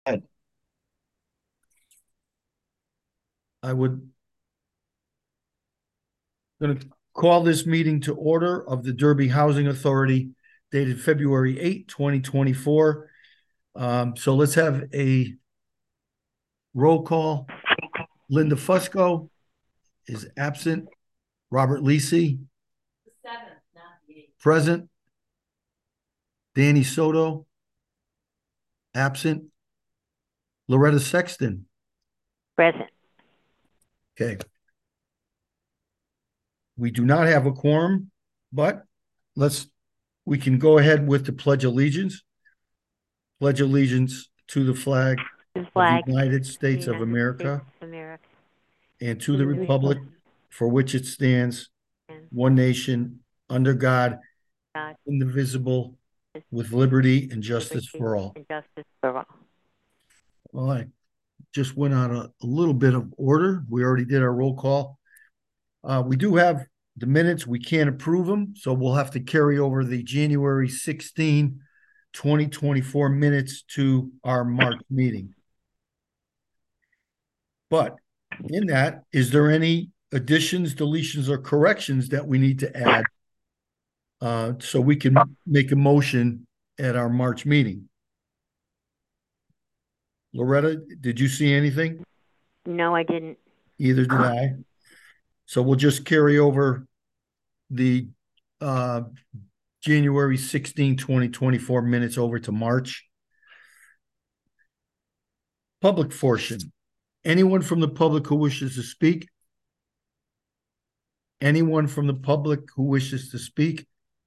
ahead. I would going to call this meeting to order of the Derby Housing Authority dated February 8, 2024. So let's have a roll call. Linda Fusco is absent. Robert Lisi, present. Danny Soto, absent. Loretta Sexton. Present. Okay. We do not have a quorum, but we can go ahead with the Pledge of Allegiance. Pledge allegiance to the flag The of the flag United of the States of United States America of America and to the and the republic republic for which it stands, and one nation, under God, God, indivisible, is with liberty and justice liberty for all. and justice for all. Well, I just went on a little bit of order. We already did our roll call. We do have the minutes. We can't approve them, so we'll have to carry over the January 16, 2024 minutes to our March meeting. But in that, is there any additions, deletions, or corrections that we need to add so we can make a motion at our March meeting? Loretta, did you see anything? No, I didn't. Either did I. So we'll just carry over the uh, January 16, 2024 minutes over to March. Public portion. Anyone from the public who wishes to speak? Anyone from the public who wishes to speak?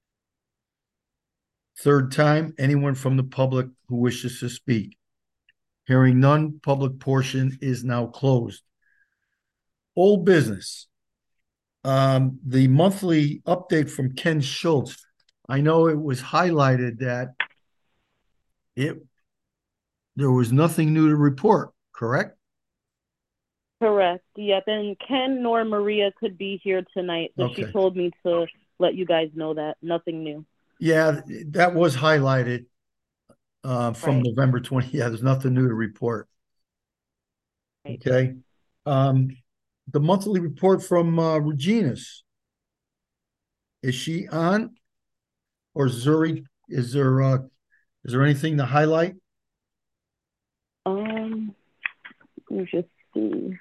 Third time, anyone from the public who wishes to speak? Hearing none, public portion is now closed. Old business. The monthly update from Ken Schultz. I know it was highlighted that it there was nothing new to report, correct? Correct. Yep. And Ken nor Maria could be here tonight, so she Okay. told me to let you guys know that nothing new. Yeah, that was highlighted from Right. November 20. Yeah, there's nothing new to report. Right. Okay. Um, the monthly report from Regina's. Is she on? Or Zuri? Is there anything to highlight? Let me just see.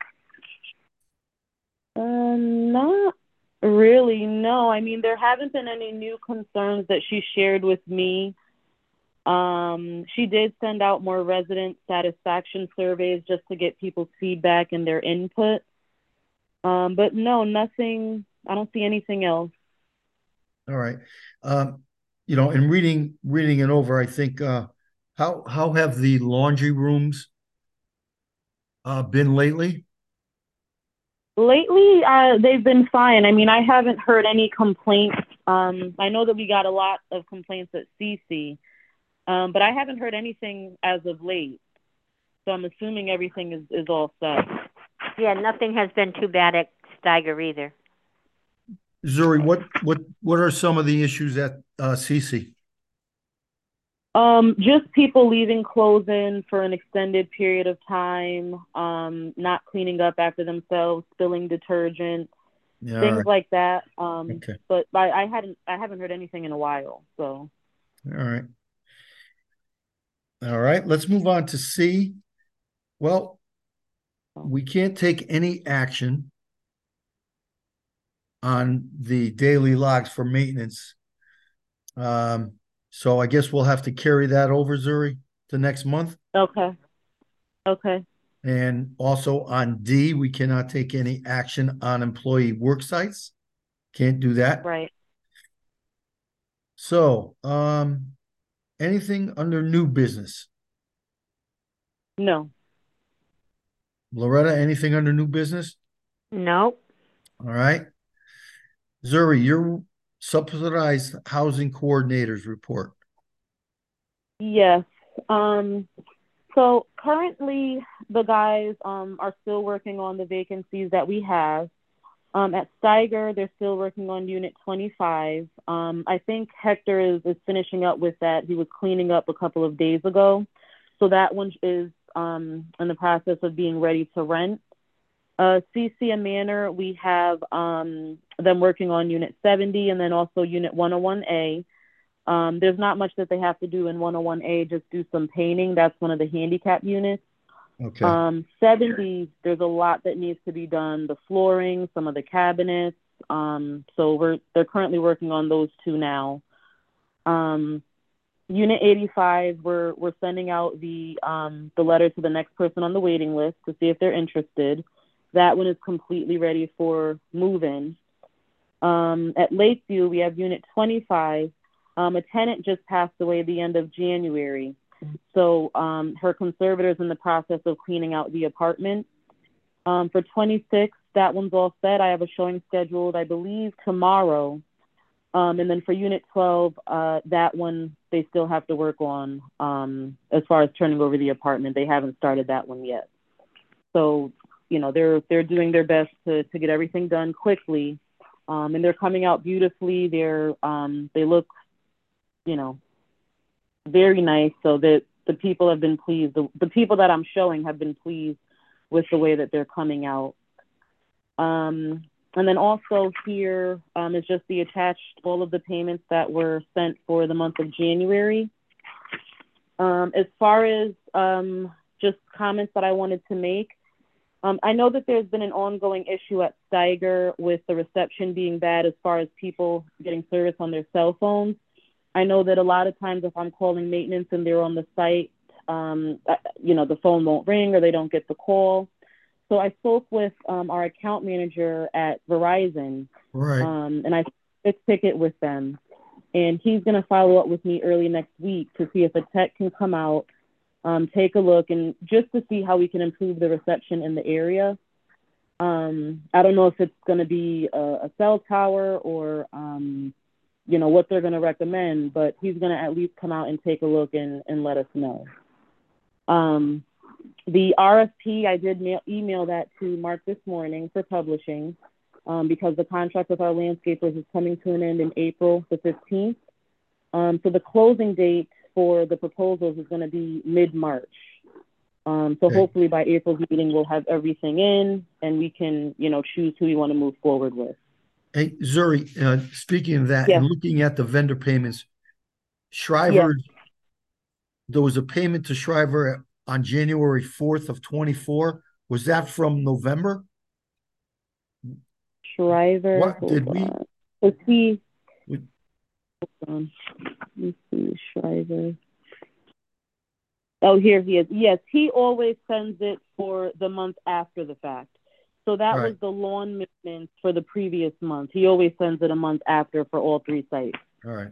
Not really. No. I mean, there haven't been any new concerns that she shared with me. She did send out more resident satisfaction surveys just to get people's feedback and their input. But no, nothing. I don't see anything else. All right. In reading it over, I think how have the laundry rooms been lately? Lately, they've been fine. I mean, I haven't heard any complaints. I know that we got a lot of complaints at CC, but I haven't heard anything as of late. So I'm assuming everything is all set. Yeah, nothing has been too bad at Steiger either. Zuri, what are some of the issues at CC? Just people leaving clothes in for an extended period of time, not cleaning up after themselves, spilling detergent, Yeah, all things right. like that. Okay. But I haven't heard anything in a while. So All right. All right. Let's move on to C. Well, we can't take any action on the daily logs for maintenance. Um, so I guess we'll have to carry that over, Zuri, to next month. okay, okay, And also on D, we cannot take any action on employee work sites. Can't do that. right. So, anything under new business? No. Loretta, anything under new business? No. All right. Zuri, your subsidized housing coordinators report. Yes. Um, so currently the guys are still working on the vacancies that we have. At Steiger, they're still working on Unit 25. I think Hector is finishing up with that. He was cleaning up a couple of days ago. So that one is in the process of being ready to rent. CC Manor, we have them working on Unit 70 and then also Unit 101A. There's not much that they have to do in 101A, just do some painting. That's one of the handicap units. Okay. 70, there's a lot that needs to be done. The flooring, some of the cabinets. So they're currently working on those two now. Unit 85, we're sending out the letter to the next person on the waiting list to see if they're interested. That one is completely ready for move-in. At Lakeview, we have Unit 25. A tenant just passed away at the end of January. So her conservator is in the process of cleaning out the apartment. For 26, that one's all set. I have a showing scheduled, I believe, tomorrow. And then for Unit 12, that one they still have to work on as far as turning over the apartment. They haven't started that one yet. So, you know, they're doing their best to get everything done quickly. And they're coming out beautifully. They look, you know, very nice. So that the people have been pleased. The people that I'm showing have been pleased with the way that they're coming out. And then also here is just the attached, all of the payments that were sent for the month of January. As far as just comments that I wanted to make, I know that there's been an ongoing issue at Steiger with the reception being bad as far as people getting service on their cell phones. I know that a lot of times if I'm calling maintenance and they're on the site, you know, the phone won't ring or they don't get the call. So I spoke with our account manager at Verizon, Right. and I did a ticket with them. And he's going to follow up with me early next week to see if a tech can come out, take a look, and just to see how we can improve the reception in the area. I don't know if it's going to be a cell tower or, you know, what they're going to recommend, but he's going to at least come out and take a look and let us know. The RFP, I did email that to Mark this morning for publishing because the contract with our landscapers is coming to an end in April the 15th. So the closing date for the proposals is going to be mid-March. So hopefully by April's meeting, we'll have everything in and we can, you know, choose who we want to move forward with. Hey, Zuri, speaking of that, Yes. and looking at the vendor payments, Shriver, Yes. there was a payment to Shriver on January 4th of 24. Was that from November? Shriver. What did we? Was he? We- Hold on. Let me see. Shriver. Oh, here he is. Yes, he always sends it for the month after the fact. So that Right. was the lawn maintenance for the previous month. He always sends it a month after for all three sites. All right.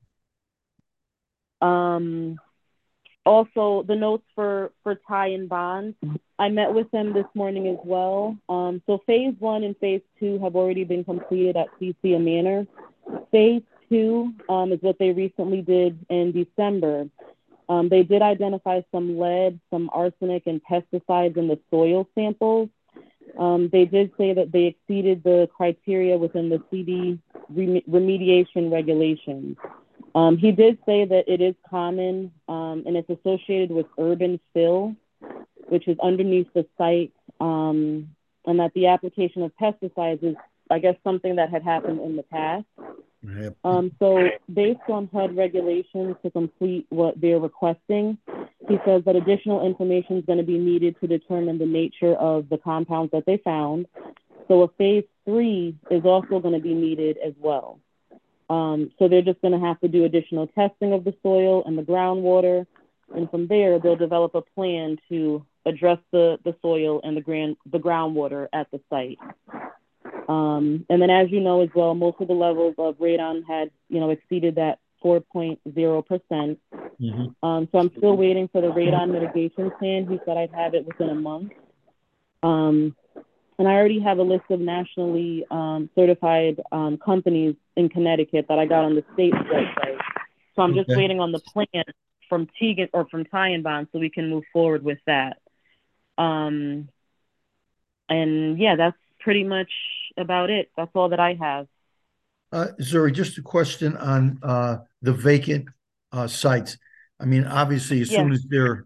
Also, the notes for Ty and Bond, I met with them this morning as well. So phase 1 and phase 2 have already been completed at CC Manor. Phase 2 is what they recently did in December. They did identify some lead, some arsenic, and pesticides in the soil samples. They did say that they exceeded the criteria within the CD remediation regulations. He did say that it is common and it's associated with urban fill, which is underneath the site, and that the application of pesticides is, I guess, something that had happened in the past. Yep. So based on HUD regulations to complete what they're requesting, he says that additional information is going to be needed to determine the nature of the compounds that they found. So a phase 3 is also going to be needed as well. So they're just going to have to do additional testing of the soil and the groundwater. And from there, they'll develop a plan to address the soil and the groundwater at the site. And then, as you know as well, most of the levels of radon had, you know, exceeded that 4.0%. Mm-hmm. So I'm still waiting for the radon mitigation plan. He said I'd have it within a month. And I already have a list of nationally certified companies in Connecticut that I got on the state website. So I'm just waiting on the plan from Teagan or from Ty and Bond so we can move forward with that. And yeah, that's pretty much about it. That's all that I have. Zuri, just a question on the vacant sites. I mean, obviously, as soon as they're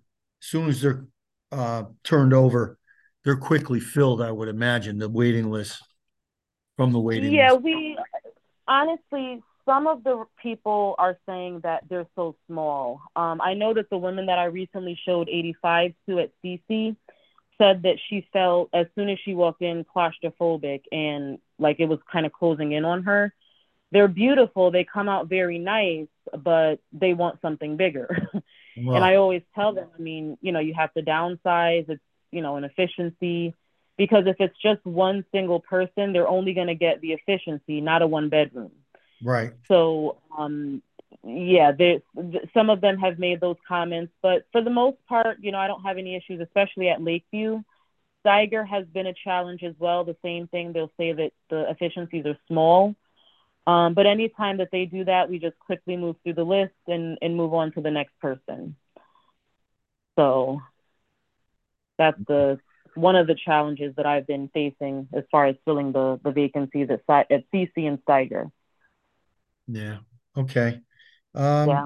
soon as they're turned over, they're quickly filled, I would imagine, the waiting list from the waiting Yeah, list. we honestly, some of the people are saying that they're so small. I know that the woman that I recently showed 85 to at CC said that she felt as soon as she walked in claustrophobic and like it was kind of closing in on her. They're beautiful. They come out very nice, but they want something bigger. And I Well, always tell them, I mean, you have to downsize. It's, an efficiency because if it's just one single person, they're only going to get the efficiency, not a one bedroom. right. So, yeah, some of them have made those comments, but for the most part, I don't have any issues, especially at Lakeview. Steiger has been a challenge as well. The same thing. They'll say that the efficiencies are small. But anytime that they do that, we just quickly move through the list and move on to the next person. So that's one of the challenges that I've been facing as far as filling the vacancies at CC and Steiger. Yeah. Okay. Yeah.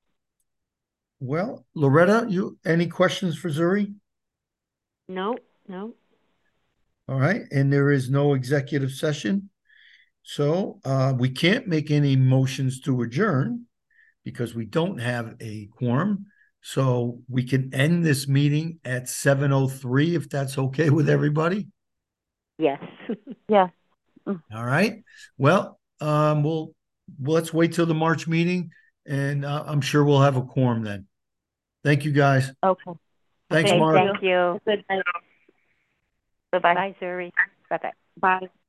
Well, Loretta, you any questions for Zuri? No, no. All right. And there is no executive session. So we can't make any motions to adjourn because we don't have a quorum. So we can end this meeting at 7:03 if that's okay with everybody. Yes. Yeah. All right. Well, let's wait till the March meeting, and I'm sure we'll have a quorum then. Thank you, guys. Okay. Thanks, Okay, Mark. thank you. Good night. Bye, Zuri. Bye-bye. Bye.